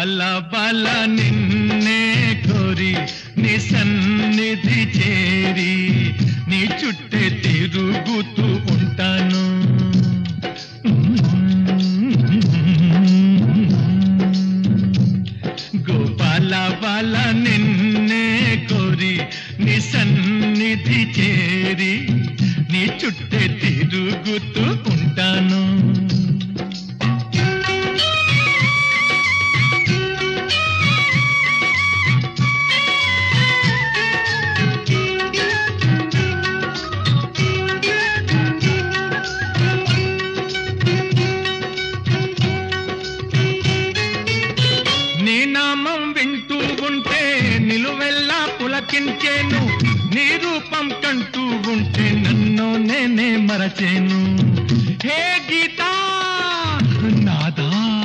గోపాల బాల నిన్నే కోరి నీ సన్నిధి చేరి నీ చుట్టే తిరుగుతూ ఉంటాను. గోపాల బాల నిన్నే కోరి నీ సన్నిధి చేరి నీ చుట్టే తిరుగుతూ ఉంటాను. నీ నామం వింటూ ఉంటే నిలువెల్లా పులకించేను, నీ రూపం కంటూ ఉంటే నన్ను నేనే మరచేను. హే గీతా నాదా,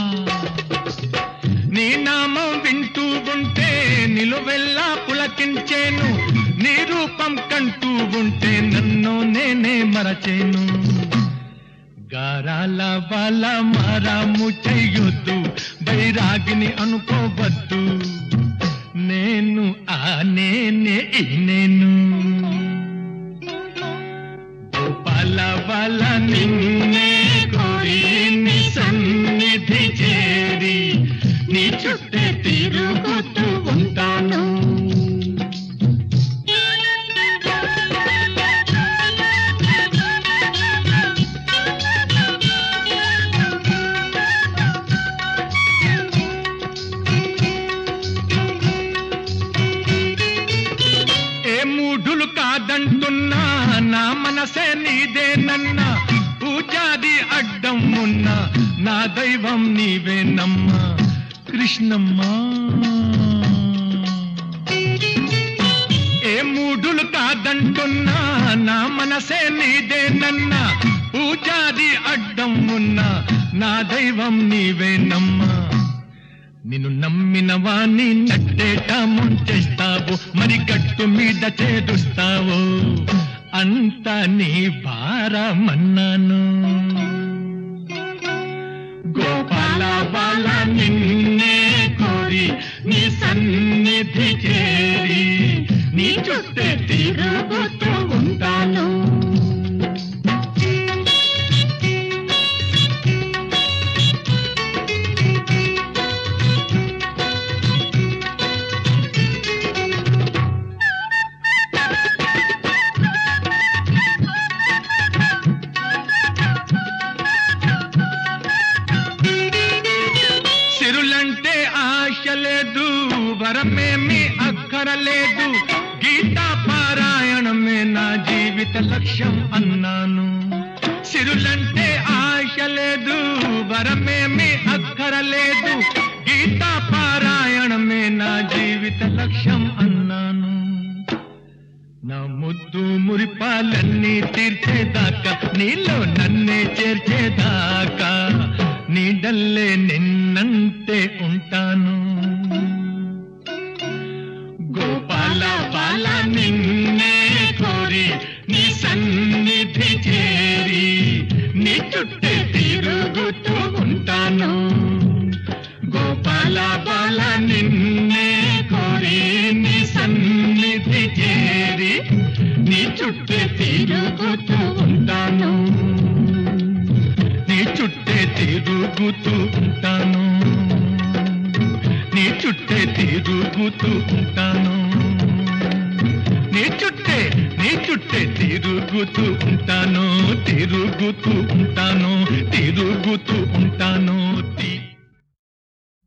నీ నామం వింటూ ఉంటే నిలువెల్లా పులకించేను, నీ రూపం కంటూ ఉంటే నన్ను నేనే మరచేను. గారాల బాల మారాము చెయ్యొద్దు, బైరాగిని అనుకోవద్దు, నేను ఆ నేనే ఈ నేను. గోపాల బాల నిన్నే కోరి నీ సన్నిధి చేరి నీ చుట్టే తిరుగుతూ ఉంటాను. మూఢులు కాదంటున్నా నా మనసే నీదేనన్నా, పూజాది అడ్డం ఉన్నా నా దైవం నీవేనమ్మా కృష్ణమ్మా. ఏ మూఢులు కాదంటున్నా నా మనసే నీదేనన్నా, పూజాది అడ్డం ఉన్నా నా దైవం నీవేనమ్మా. నిన్ను నమ్మిన వాణ్ణి నట్టేట ముంచేస్తావు, మరి గట్టు మీద చేరుస్తావు, అంత నీ భారమన్నాను. గోపాల బాల నిన్నే కోరి నీ సన్నిధి చేరి నీ చుట్టే తిరుగుతూ ఉంటాను. సిరులంటే ఆశ లేదు, వరమేమి అక్కరలేదు, గీతా పారాయణమే నా జీవిత లక్ష్యం అన్నాను. సిరులంటే ఆశ లేదు, వరమేమి అక్కరలేదు, గీతా పారాయణమే నా జీవిత లక్ష్యం అన్నాను. నా ముద్దు మురిపాలన్నీ తీర్చేదాకా, నీలో నన్నే చేర్చేదాకా, నీడల్లే నిన్నంటే ఉంటాను. గోపాల బాల నిన్నే కోరి నీ సన్నిధి చేరి నీ చుట్టే తిరుగుతూ ఉంటాను. గోపాల బాల నిన్నే కోరి నీ సన్నిధి చేరి నీ చుట్టే తిరుగుతూ ఉంటాను. నీ చుట్టే తిరుగుతూ ఉంటాను. నీ చుట్టే తిరుగుతూ ఉంటాను. నీ చుట్టే తిరుగుతూ ఉంటాను. తిరుగుతూ ఉంటాను. తిరుగుతూ ఉంటాను.